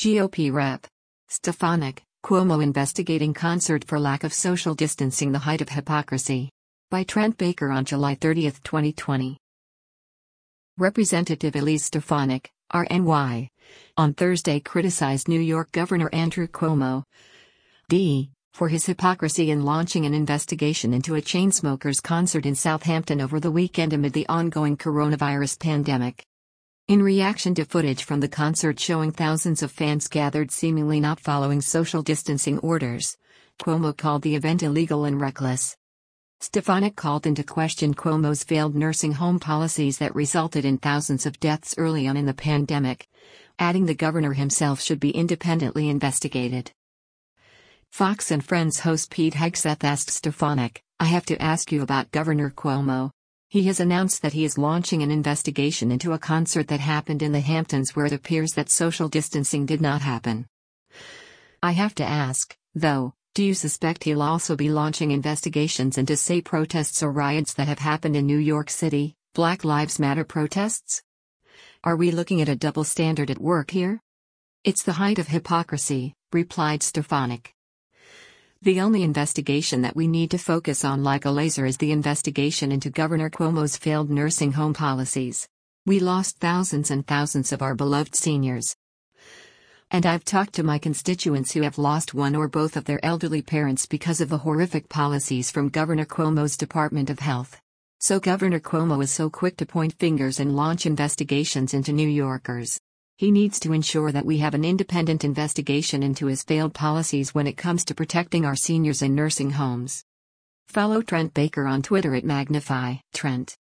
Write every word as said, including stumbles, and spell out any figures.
G O P Rep. Stefanik, Cuomo investigating concert for lack of social distancing, the height of hypocrisy. By Trent Baker on July thirtieth, twenty twenty. Representative Elise Stefanik, R N Y, on Thursday criticized New York Governor Andrew Cuomo, D, for his hypocrisy in launching an investigation into a Chainsmokers concert in Southampton over the weekend amid the ongoing coronavirus pandemic. In reaction to footage from the concert showing thousands of fans gathered seemingly not following social distancing orders, Cuomo called the event illegal and reckless. Stefanik called into question Cuomo's failed nursing home policies that resulted in thousands of deaths early on in the pandemic, adding the governor himself should be independently investigated. Fox and Friends host Pete Hegseth asked Stefanik, "I have to ask you about Governor Cuomo. He has announced that he is launching an investigation into a concert that happened in the Hamptons where it appears that social distancing did not happen. I have to ask, though, do you suspect he'll also be launching investigations into, say, protests or riots that have happened in New York City, Black Lives Matter protests? Are we looking at a double standard at work here?" "It's the height of hypocrisy," replied Stefanik. "The only investigation that we need to focus on like a laser is the investigation into Governor Cuomo's failed nursing home policies. We lost thousands and thousands of our beloved seniors. And I've talked to my constituents who have lost one or both of their elderly parents because of the horrific policies from Governor Cuomo's Department of Health. So Governor Cuomo is so quick to point fingers and launch investigations into New Yorkers. He needs to ensure that we have an independent investigation into his failed policies when it comes to protecting our seniors in nursing homes." Follow Trent Baker on Twitter at Magnify Trent.